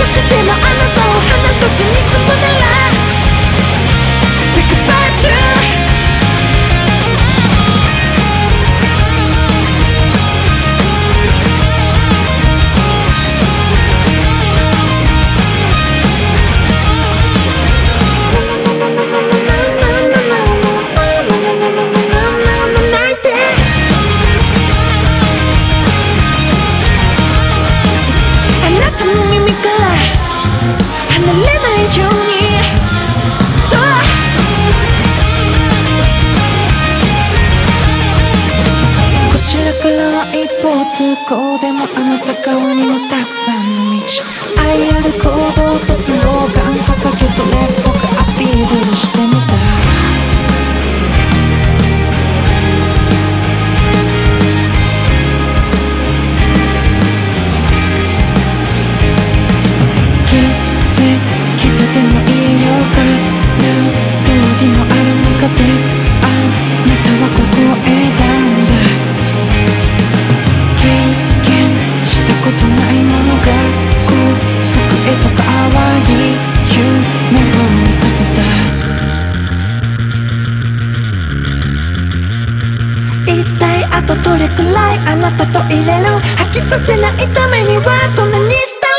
してもあなたを離さずに済むなら Say goodbye to通行でもあなた側にはたくさんの道愛ある行動とスローガン掲げそれっぽくアピールしてみた奇跡とでも言いようか何通りもある中であなたはここを選んだことないものが幸福へと変わり夢を見させた一体あとどれくらいあなたと入れる吐きさせないためにはどんなにした